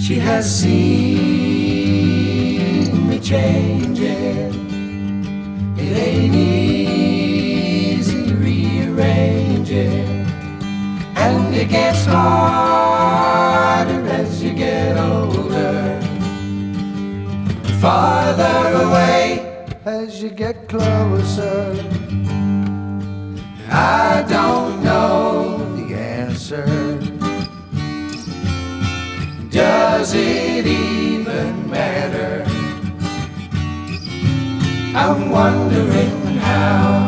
She has seen me changing. It ain't easy rearranging, and it gets harder as you get older, farther away as you get closer. I don't know the answer. Does it even matter? I'm wondering how.